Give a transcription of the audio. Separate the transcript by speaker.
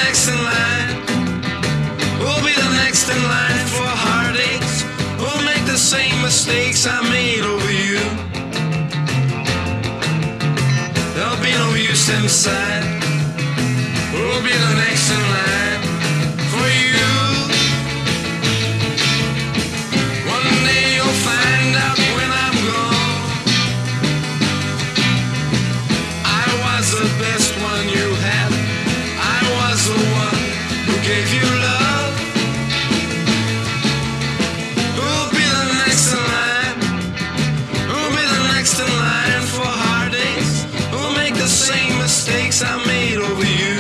Speaker 1: next in line? Who'll be the next in line for heartaches? Who'll make the same mistakes I made over you? There'll be no use inside. Who'll be the next in line for you? One day you'll find out when I'm gone, I was the best one you had. I was the one who gave you love. Who'll be the next in line? Who'll be the next in line for heartaches? Who'll make the same mistakes I made over you?